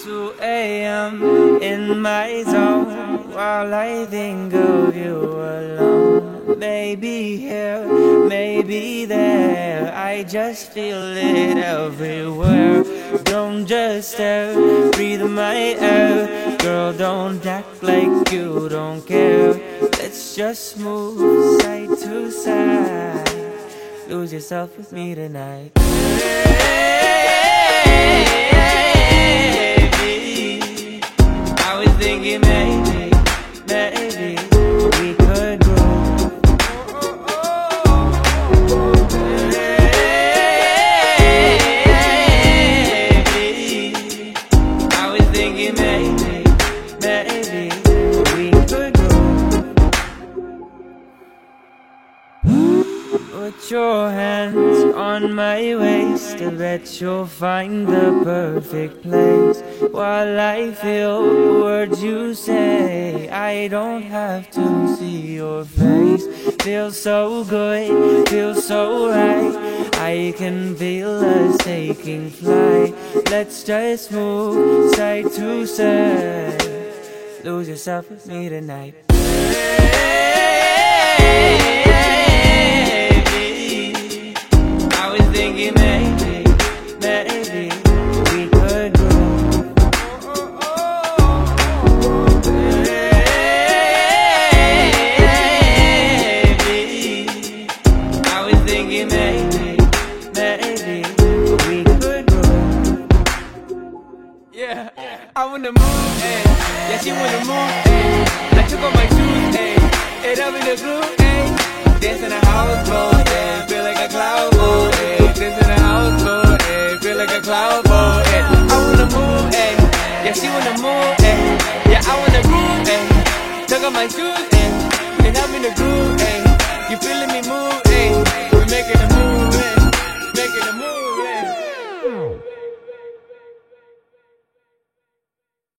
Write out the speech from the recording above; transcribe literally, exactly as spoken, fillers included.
two A M in my zone while I think of you alone. Maybe here, maybe there, I just feel it everywhere. Don't just stare, breathe my air. Girl, don't act like you don't care. Let's just move side to side. Lose yourself with me tonight. I was thinking maybe, maybe we could grow. I was thinking maybe, maybe we could grow. Put your hands on my waist, I bet you'll find the perfect place. While I feel the words you say, I don't have to see your face. Feels so good, feels so right, I can feel us taking flight. Let's just move side to side. Lose yourself with me tonight. I was thinking maybe, maybe we could grow. I was thinking maybe, maybe we could grow. Yeah, I wanna move, ayy. Yeah, she wanna move, ayy. I took off my shoes, ayy. It up in the groove, ayy. Dance in the houseboat, ayy. Feel like a cloud boat, ayy. Dance in the houseboat, ayy. Feel like a cloud boat, ayy. I wanna move, ayy. Yeah, she wanna move, ayy. Yeah, I wanna groove, ayy. Took off my shoes, ayy. And I'm in the groove, ayy. You feeling me?